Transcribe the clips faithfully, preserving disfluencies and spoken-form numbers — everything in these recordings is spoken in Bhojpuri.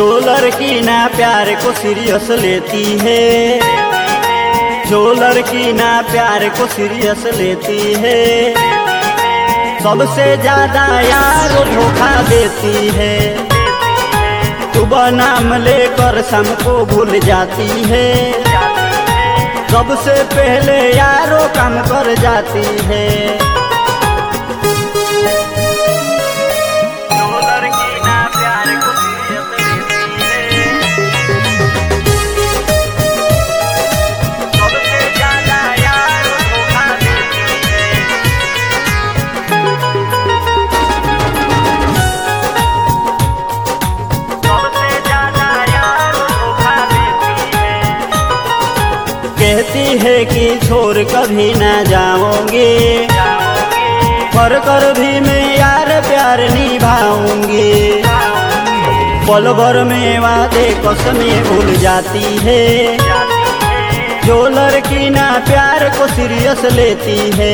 जो लड़की ना प्यार को सीरियस लेती है, जो लड़की ना प्यार को सीरियस लेती है, सबसे ज्यादा यार धोखा देती है। सुबह नाम लेकर शाम को भूल जाती है, सबसे पहले यारों काम कर जाती है। कहती है कि छोड़ कभी ना जाऊंगी, पर कर भी मैं यार प्यार निभाऊंगी। पल भर में वादे कसमें भूल जाती है, जो लड़की ना प्यार को सीरियस लेती है,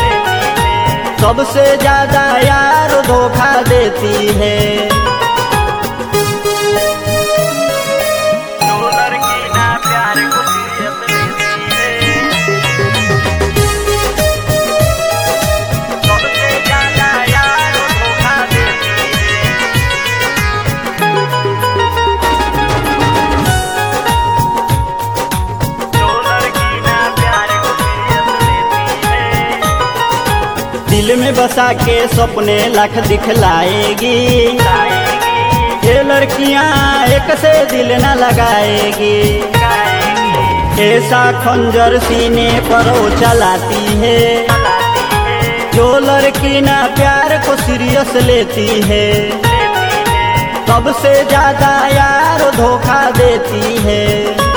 सबसे ज्यादा यार धोखा देती है। दिल में बसा के सपने लाख दिखलाएगी, ये लड़कियां एक से दिल न लगाएगी। ऐसा खंजर सीने पर वो चलाती है, जो लड़की ना प्यार को सीरियस लेती है, सबसे ज्यादा यार धोखा देती है।